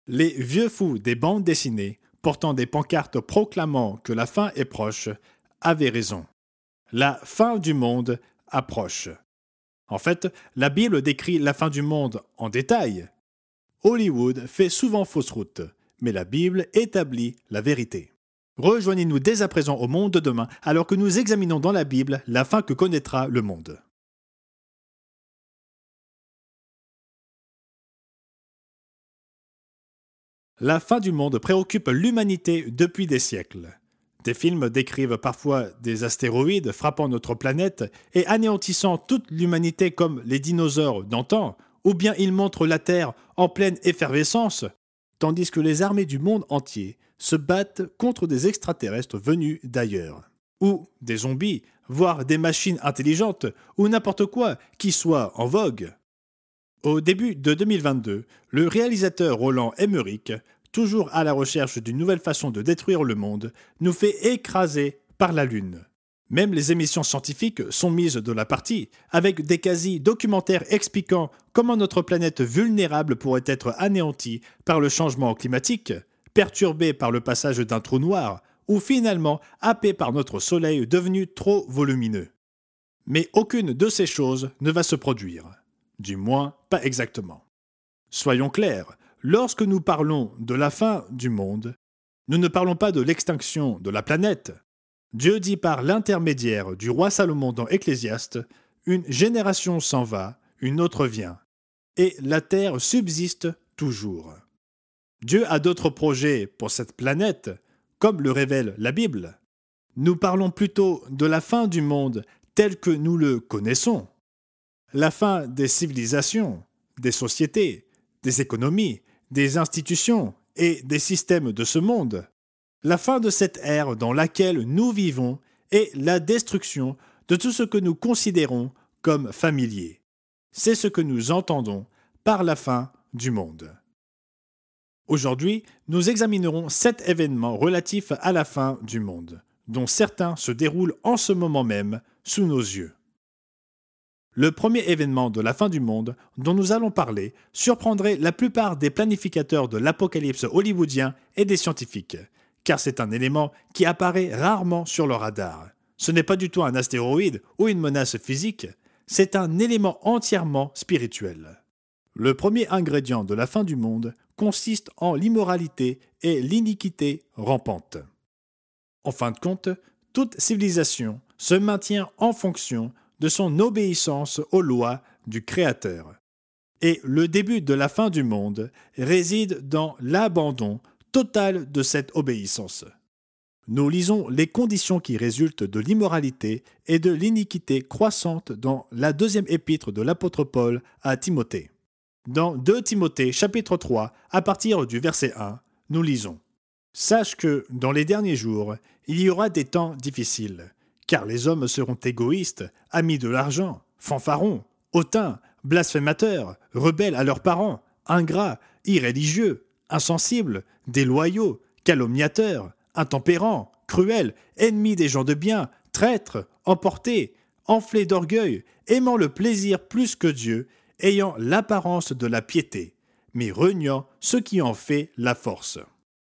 Les vieux fous des bandes dessinées, portant des pancartes proclamant que la fin est proche, avaient raison. La fin du monde approche. En fait, la Bible décrit la fin du monde en détail. Hollywood fait souvent fausse route, mais la Bible établit la vérité. Rejoignez-nous dès à présent au monde de demain alors que nous examinons dans la Bible la fin que connaîtra le monde. La fin du monde préoccupe l'humanité depuis des siècles. Des films décrivent parfois des astéroïdes frappant notre planète et anéantissant toute l'humanité comme les dinosaures d'antan, ou bien ils montrent la Terre en pleine effervescence, tandis que les armées du monde entier se battent contre des extraterrestres venus d'ailleurs. Ou des zombies, voire des machines intelligentes, ou n'importe quoi qui soit en vogue. Au début de 2022, le réalisateur Roland Emmerich, toujours à la recherche d'une nouvelle façon de détruire le monde, nous fait écraser par la Lune. Même les émissions scientifiques sont mises de la partie, avec des quasi-documentaires expliquant comment notre planète vulnérable pourrait être anéantie par le changement climatique, perturbée par le passage d'un trou noir, ou finalement happée par notre Soleil devenu trop volumineux. Mais aucune de ces choses ne va se produire. Du moins, pas exactement. Soyons clairs, lorsque nous parlons de la fin du monde, nous ne parlons pas de l'extinction de la planète. Dieu dit par l'intermédiaire du roi Salomon dans Ecclésiaste, « Une génération s'en va, une autre vient, et la terre subsiste toujours. » Dieu a d'autres projets pour cette planète, comme le révèle la Bible. Nous parlons plutôt de la fin du monde tel que nous le connaissons. La fin des civilisations, des sociétés, des économies, des institutions et des systèmes de ce monde. La fin de cette ère dans laquelle nous vivons et la destruction de tout ce que nous considérons comme familier. C'est ce que nous entendons par la fin du monde. Aujourd'hui, nous examinerons 7 événements relatifs à la fin du monde, dont certains se déroulent en ce moment même sous nos yeux. Le premier événement de la fin du monde dont nous allons parler surprendrait la plupart des planificateurs de l'apocalypse hollywoodien et des scientifiques, car c'est un élément qui apparaît rarement sur le radar. Ce n'est pas du tout un astéroïde ou une menace physique, c'est un élément entièrement spirituel. Le premier ingrédient de la fin du monde consiste en l'immoralité et l'iniquité rampante. En fin de compte, toute civilisation se maintient en fonction de son obéissance aux lois du Créateur. Et le début de la fin du monde réside dans l'abandon total de cette obéissance. Nous lisons les conditions qui résultent de l'immoralité et de l'iniquité croissante dans la deuxième épître de l'apôtre Paul à Timothée. Dans 2 Timothée chapitre 3, à partir du verset 1, nous lisons « Sache que, dans les derniers jours, il y aura des temps difficiles, car les hommes seront égoïstes, amis de l'argent, fanfarons, hautains, blasphémateurs, rebelles à leurs parents, ingrats, irréligieux, insensibles, déloyaux, calomniateurs, intempérants, cruels, ennemis des gens de bien, traîtres, emportés, enflés d'orgueil, aimant le plaisir plus que Dieu, ayant l'apparence de la piété, mais reniant ce qui en fait la force. »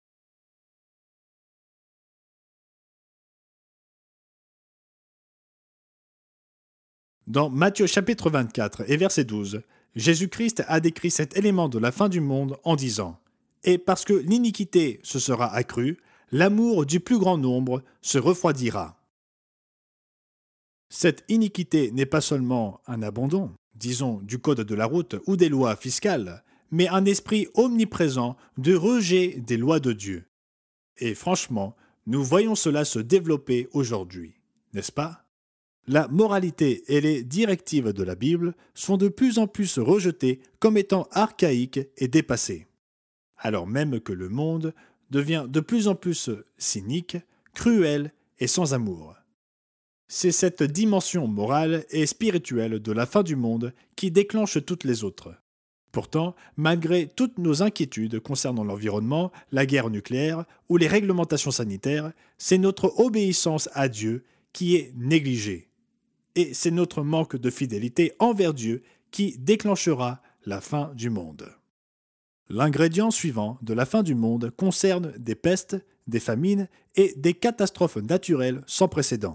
Dans Matthieu chapitre 24 et verset 12, Jésus-Christ a décrit cet élément de la fin du monde en disant « Et parce que l'iniquité se sera accrue, l'amour du plus grand nombre se refroidira. » Cette iniquité n'est pas seulement un abandon, disons du code de la route ou des lois fiscales, mais un esprit omniprésent de rejet des lois de Dieu. Et franchement, nous voyons cela se développer aujourd'hui, n'est-ce pas ? La moralité et les directives de la Bible sont de plus en plus rejetées comme étant archaïques et dépassées, alors même que le monde devient de plus en plus cynique, cruel et sans amour. C'est cette dimension morale et spirituelle de la fin du monde qui déclenche toutes les autres. Pourtant, malgré toutes nos inquiétudes concernant l'environnement, la guerre nucléaire ou les réglementations sanitaires, c'est notre obéissance à Dieu qui est négligée. Et c'est notre manque de fidélité envers Dieu qui déclenchera la fin du monde. L'ingrédient suivant de la fin du monde concerne des pestes, des famines et des catastrophes naturelles sans précédent.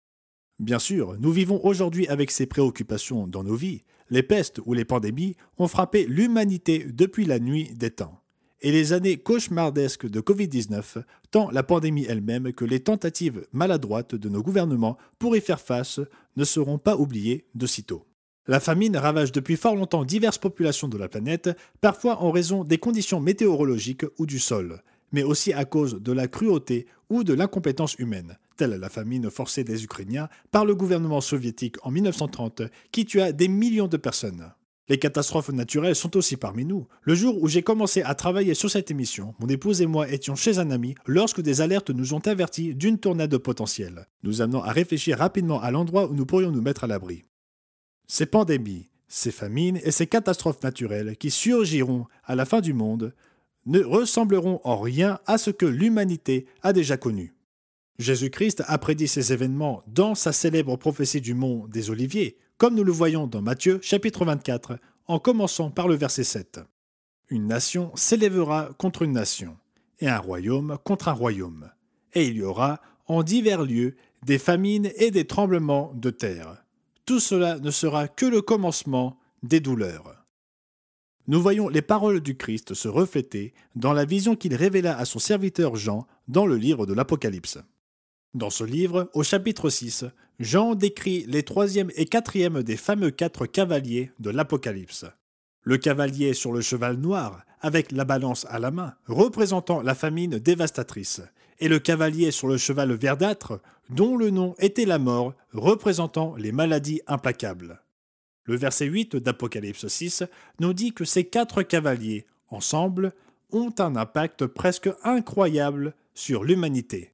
Bien sûr, nous vivons aujourd'hui avec ces préoccupations dans nos vies. Les pestes ou les pandémies ont frappé l'humanité depuis la nuit des temps. Et les années cauchemardesques de Covid-19, tant la pandémie elle-même que les tentatives maladroites de nos gouvernements pour y faire face, ne seront pas oubliées de sitôt. La famine ravage depuis fort longtemps diverses populations de la planète, parfois en raison des conditions météorologiques ou du sol, mais aussi à cause de la cruauté ou de l'incompétence humaine, telle la famine forcée des Ukrainiens par le gouvernement soviétique en 1930 qui tua des millions de personnes. Les catastrophes naturelles sont aussi parmi nous. Le jour où j'ai commencé à travailler sur cette émission, mon épouse et moi étions chez un ami lorsque des alertes nous ont avertis d'une tornade potentielle, nous amenant à réfléchir rapidement à l'endroit où nous pourrions nous mettre à l'abri. Ces pandémies, ces famines et ces catastrophes naturelles qui surgiront à la fin du monde ne ressembleront en rien à ce que l'humanité a déjà connu. Jésus-Christ a prédit ces événements dans sa célèbre prophétie du mont des Oliviers, comme nous le voyons dans Matthieu chapitre 24, en commençant par le verset 7. Une nation s'élèvera contre une nation, et un royaume contre un royaume. Et il y aura, en divers lieux, des famines et des tremblements de terre. Tout cela ne sera que le commencement des douleurs. Nous voyons les paroles du Christ se refléter dans la vision qu'il révéla à son serviteur Jean dans le livre de l'Apocalypse. Dans ce livre, au chapitre 6, Jean décrit les 3e et 4e des fameux 4 cavaliers de l'Apocalypse. Le cavalier sur le cheval noir, avec la balance à la main, représentant la famine dévastatrice, et le cavalier sur le cheval verdâtre, dont le nom était la mort, représentant les maladies implacables. Le verset 8 d'Apocalypse 6 nous dit que ces 4 cavaliers, ensemble, ont un impact presque incroyable sur l'humanité.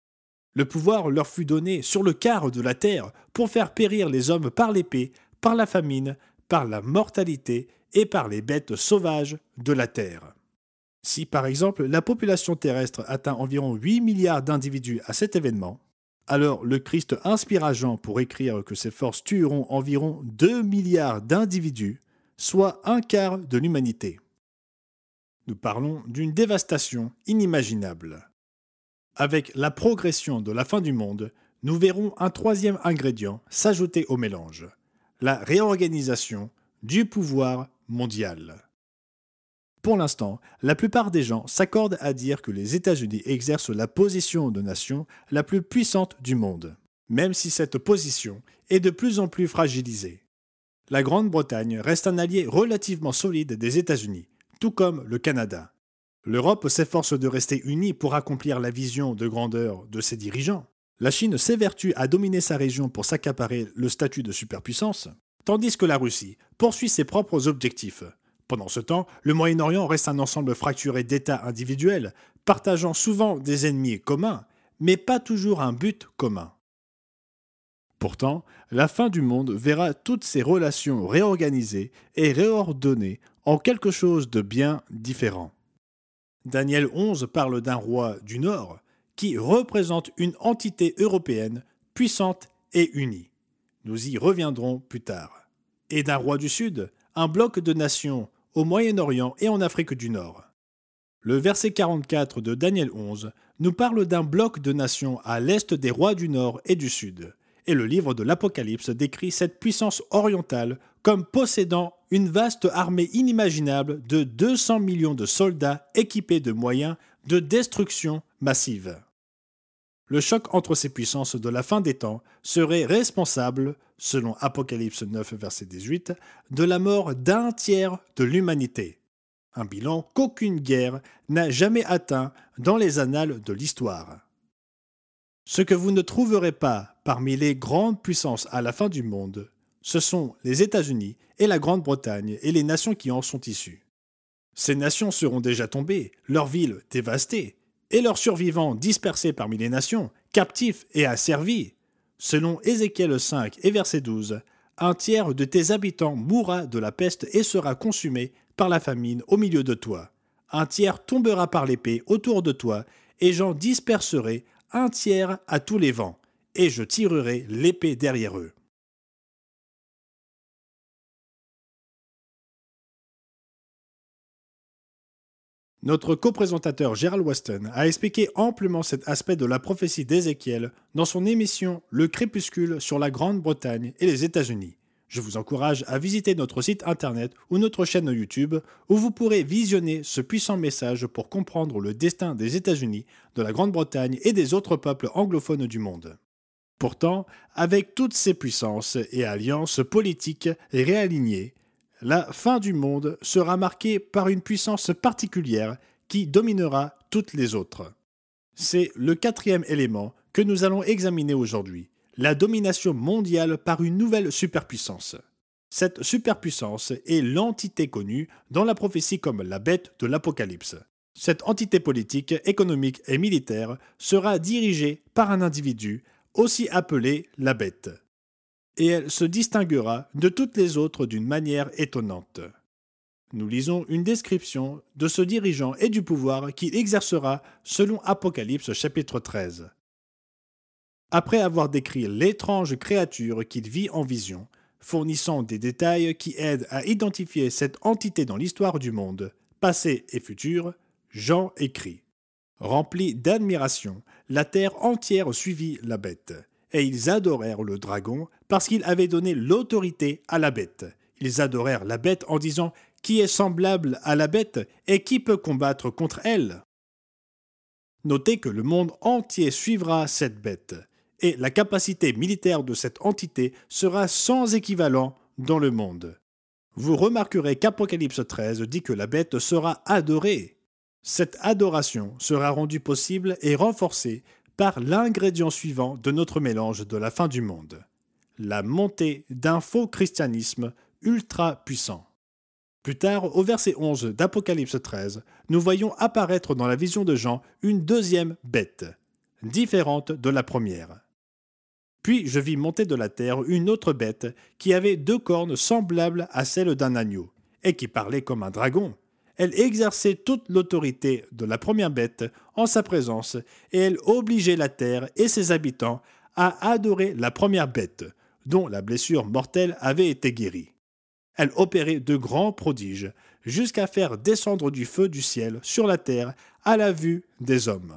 Le pouvoir leur fut donné sur le quart de la terre pour faire périr les hommes par l'épée, par la famine, par la mortalité et par les bêtes sauvages de la terre. Si par exemple la population terrestre atteint environ 8 milliards d'individus à cet événement, alors le Christ inspira Jean pour écrire que ces forces tueront environ 2 milliards d'individus, soit un quart de l'humanité. Nous parlons d'une dévastation inimaginable. Avec la progression de la fin du monde, nous verrons un 3e ingrédient s'ajouter au mélange, la réorganisation du pouvoir mondial. Pour l'instant, la plupart des gens s'accordent à dire que les États-Unis exercent la position de nation la plus puissante du monde, même si cette position est de plus en plus fragilisée. La Grande-Bretagne reste un allié relativement solide des États-Unis, tout comme le Canada. L'Europe s'efforce de rester unie pour accomplir la vision de grandeur de ses dirigeants. La Chine s'évertue à dominer sa région pour s'accaparer le statut de superpuissance, tandis que la Russie poursuit ses propres objectifs. Pendant ce temps, le Moyen-Orient reste un ensemble fracturé d'États individuels, partageant souvent des ennemis communs, mais pas toujours un but commun. Pourtant, la fin du monde verra toutes ces relations réorganisées et réordonnées en quelque chose de bien différent. Daniel 11 parle d'un roi du Nord qui représente une entité européenne puissante et unie. Nous y reviendrons plus tard. Et d'un roi du Sud, un bloc de nations au Moyen-Orient et en Afrique du Nord. Le verset 44 de Daniel 11 nous parle d'un bloc de nations à l'est des rois du Nord et du Sud. Et le livre de l'Apocalypse décrit cette puissance orientale comme possédant une vaste armée inimaginable de 200 millions de soldats équipés de moyens de destruction massive. Le choc entre ces puissances de la fin des temps serait responsable, selon Apocalypse 9, verset 18, de la mort d'un tiers de l'humanité. Un bilan qu'aucune guerre n'a jamais atteint dans les annales de l'histoire. Ce que vous ne trouverez pas parmi les grandes puissances à la fin du monde, ce sont les États-Unis et la Grande-Bretagne et les nations qui en sont issues. Ces nations seront déjà tombées, leurs villes dévastées, et leurs survivants dispersés parmi les nations, captifs et asservis. Selon Ézéchiel 5 et verset 12, un tiers de tes habitants mourra de la peste et sera consumé par la famine au milieu de toi. Un tiers tombera par l'épée autour de toi, et j'en disperserai un tiers à tous les vents, et je tirerai l'épée derrière eux. Notre co-présentateur Gerald Weston a expliqué amplement cet aspect de la prophétie d'Ézéchiel dans son émission Le Crépuscule sur la Grande-Bretagne et les États-Unis. Je vous encourage à visiter notre site internet ou notre chaîne YouTube où vous pourrez visionner ce puissant message pour comprendre le destin des États-Unis, de la Grande-Bretagne et des autres peuples anglophones du monde. Pourtant, avec toutes ces puissances et alliances politiques réalignées, la fin du monde sera marquée par une puissance particulière qui dominera toutes les autres. C'est le quatrième élément que nous allons examiner aujourd'hui, la domination mondiale par une nouvelle superpuissance. Cette superpuissance est l'entité connue dans la prophétie comme la bête de l'Apocalypse. Cette entité politique, économique et militaire sera dirigée par un individu, aussi appelé la bête. Et elle se distinguera de toutes les autres d'une manière étonnante. Nous lisons une description de ce dirigeant et du pouvoir qu'il exercera selon Apocalypse chapitre 13. Après avoir décrit l'étrange créature qu'il vit en vision, fournissant des détails qui aident à identifier cette entité dans l'histoire du monde, passé et futur, Jean écrit « Rempli d'admiration, la terre entière suivit la bête. Et ils adorèrent le dragon parce qu'il avait donné l'autorité à la bête. Ils adorèrent la bête en disant « Qui est semblable à la bête et qui peut combattre contre elle ?» Notez que le monde entier suivra cette bête, et la capacité militaire de cette entité sera sans équivalent dans le monde. Vous remarquerez qu'Apocalypse 13 dit que la bête sera adorée. Cette adoration sera rendue possible et renforcée par l'ingrédient suivant de notre mélange de la fin du monde, la montée d'un faux christianisme ultra puissant. Plus tard, au verset 11 d'Apocalypse 13, nous voyons apparaître dans la vision de Jean une deuxième bête, différente de la première. Puis je vis monter de la terre une autre bête qui avait 2 cornes semblables à celles d'un agneau, et qui parlait comme un dragon. Elle exerçait toute l'autorité de la première bête en sa présence, et elle obligeait la terre et ses habitants à adorer la première bête, dont la blessure mortelle avait été guérie. Elle opérait de grands prodiges, jusqu'à faire descendre du feu du ciel sur la terre à la vue des hommes.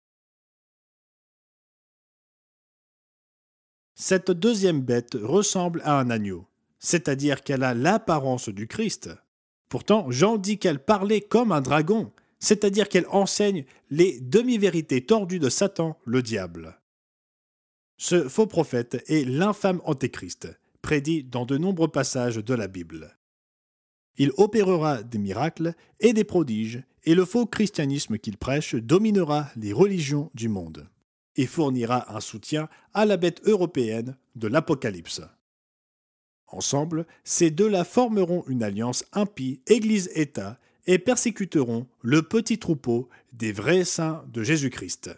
Cette deuxième bête ressemble à un agneau, c'est-à-dire qu'elle a l'apparence du Christ. Pourtant, Jean dit qu'elle parlait comme un dragon, c'est-à-dire qu'elle enseigne les demi-vérités tordues de Satan, le diable. Ce faux prophète est l'infâme antéchrist, prédit dans de nombreux passages de la Bible. Il opérera des miracles et des prodiges, et le faux christianisme qu'il prêche dominera les religions du monde, et fournira un soutien à la bête européenne de l'Apocalypse. Ensemble, ces deux-là formeront une alliance impie, Église-État, et persécuteront le petit troupeau des vrais saints de Jésus-Christ.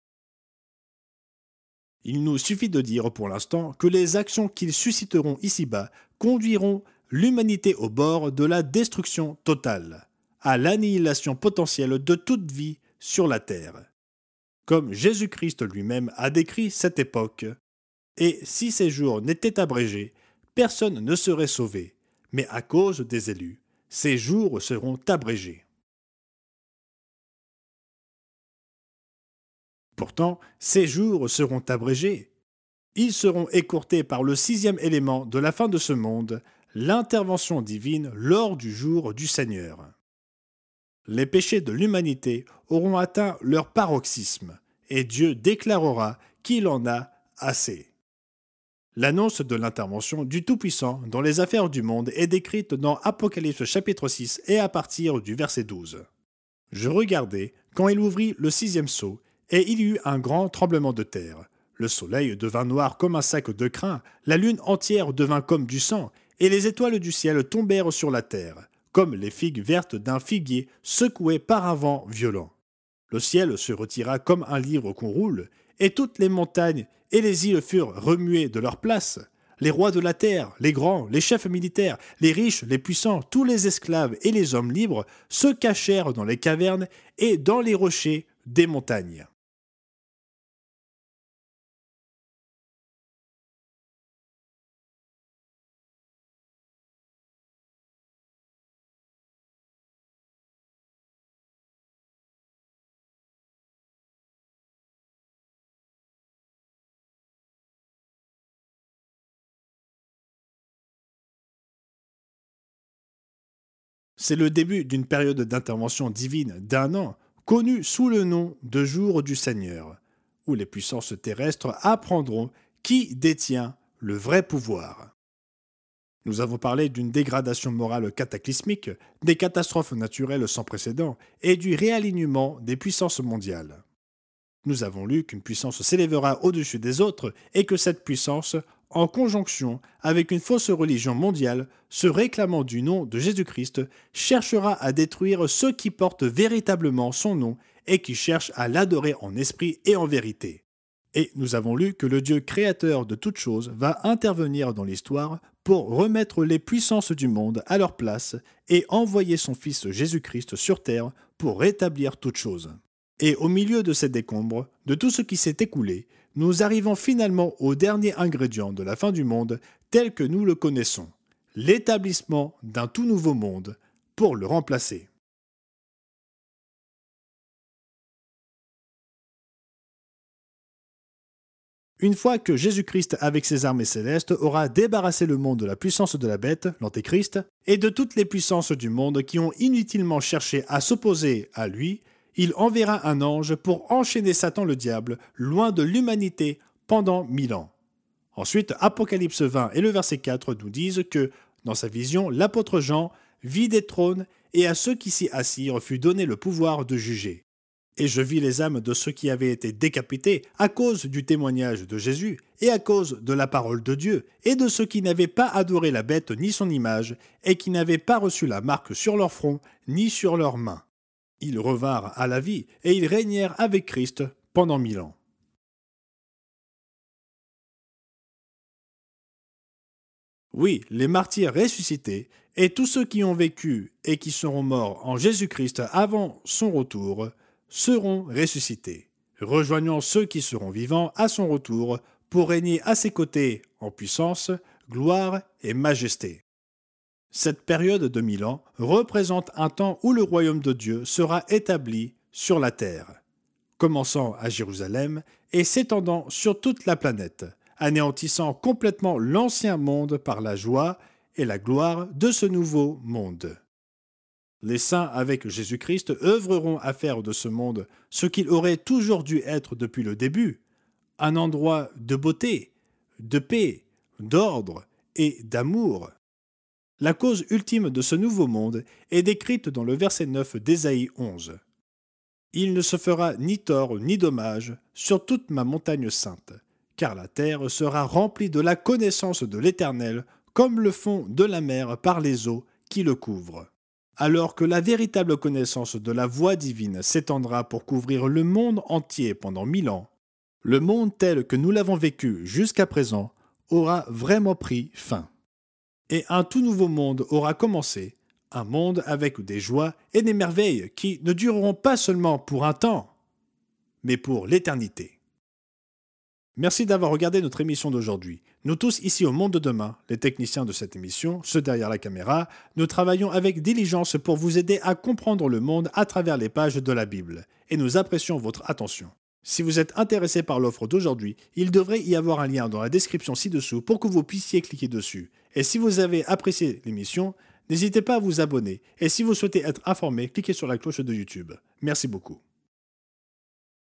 Il nous suffit de dire pour l'instant que les actions qu'ils susciteront ici-bas conduiront l'humanité au bord de la destruction totale, à l'annihilation potentielle de toute vie sur la terre. Comme Jésus-Christ lui-même a décrit cette époque, et si ces jours n'étaient abrégés, personne ne serait sauvé, mais à cause des élus, ces jours seront abrégés. Pourtant, ces jours seront abrégés. Ils seront écourtés par le 6e élément de la fin de ce monde, l'intervention divine lors du jour du Seigneur. Les péchés de l'humanité auront atteint leur paroxysme, et Dieu déclarera qu'il en a assez. L'annonce de l'intervention du Tout-Puissant dans les affaires du monde est décrite dans Apocalypse chapitre 6 et à partir du verset 12. Je regardai quand il ouvrit le 6e sceau, et il y eut un grand tremblement de terre. Le soleil devint noir comme un sac de crin, la lune entière devint comme du sang, et les étoiles du ciel tombèrent sur la terre, comme les figues vertes d'un figuier secouées par un vent violent. Le ciel se retira comme un livre qu'on roule, et toutes les montagnes et les îles furent remuées de leur place. Les rois de la terre, les grands, les chefs militaires, les riches, les puissants, tous les esclaves et les hommes libres se cachèrent dans les cavernes et dans les rochers des montagnes. C'est le début d'une période d'intervention divine d'1 an, connue sous le nom de Jour du Seigneur, où les puissances terrestres apprendront qui détient le vrai pouvoir. Nous avons parlé d'une dégradation morale cataclysmique, des catastrophes naturelles sans précédent et du réalignement des puissances mondiales. Nous avons lu qu'une puissance s'élèvera au-dessus des autres et que cette puissance, en conjonction avec une fausse religion mondiale, se réclamant du nom de Jésus-Christ, cherchera à détruire ceux qui portent véritablement son nom et qui cherchent à l'adorer en esprit et en vérité. Et nous avons lu que le Dieu créateur de toutes choses va intervenir dans l'histoire pour remettre les puissances du monde à leur place et envoyer son Fils Jésus-Christ sur terre pour rétablir toutes choses. Et au milieu de ces décombres, de tout ce qui s'est écoulé, nous arrivons finalement au dernier ingrédient de la fin du monde tel que nous le connaissons, l'établissement d'un tout nouveau monde pour le remplacer. Une fois que Jésus-Christ avec ses armées célestes aura débarrassé le monde de la puissance de la bête, l'Antéchrist, et de toutes les puissances du monde qui ont inutilement cherché à s'opposer à lui, il enverra un ange pour enchaîner Satan le diable loin de l'humanité pendant 1000 ans. Ensuite, Apocalypse 20 et le verset 4 nous disent que, dans sa vision, l'apôtre Jean vit des trônes et à ceux qui s'y assirent fut donné le pouvoir de juger. Et je vis les âmes de ceux qui avaient été décapités à cause du témoignage de Jésus et à cause de la parole de Dieu, et de ceux qui n'avaient pas adoré la bête ni son image, et qui n'avaient pas reçu la marque sur leur front ni sur leurs mains. Ils revinrent à la vie, et ils régnèrent avec Christ pendant 1000 ans. Oui, les martyrs ressuscités, et tous ceux qui ont vécu et qui seront morts en Jésus-Christ avant son retour, seront ressuscités, rejoignant ceux qui seront vivants à son retour pour régner à ses côtés en puissance, gloire et majesté. Cette période de 1000 ans représente un temps où le royaume de Dieu sera établi sur la terre, commençant à Jérusalem et s'étendant sur toute la planète, anéantissant complètement l'ancien monde par la joie et la gloire de ce nouveau monde. Les saints avec Jésus-Christ œuvreront à faire de ce monde ce qu'il aurait toujours dû être depuis le début, un endroit de beauté, de paix, d'ordre et d'amour. La cause ultime de ce nouveau monde est décrite dans le verset 9 d'Ésaïe 11. « Il ne se fera ni tort ni dommage sur toute ma montagne sainte, car la terre sera remplie de la connaissance de l'Éternel comme le fond de la mer par les eaux qui le couvrent. » Alors que la véritable connaissance de la voie divine s'étendra pour couvrir le monde entier pendant 1000 ans, le monde tel que nous l'avons vécu jusqu'à présent aura vraiment pris fin. Et un tout nouveau monde aura commencé, un monde avec des joies et des merveilles qui ne dureront pas seulement pour un temps, mais pour l'éternité. Merci d'avoir regardé notre émission d'aujourd'hui. Nous tous ici au Monde de Demain, les techniciens de cette émission, ceux derrière la caméra, nous travaillons avec diligence pour vous aider à comprendre le monde à travers les pages de la Bible, et nous apprécions votre attention. Si vous êtes intéressé par l'offre d'aujourd'hui, il devrait y avoir un lien dans la description ci-dessous pour que vous puissiez cliquer dessus. Et si vous avez apprécié l'émission, n'hésitez pas à vous abonner, et si vous souhaitez être informé, cliquez sur la cloche de YouTube. Merci beaucoup.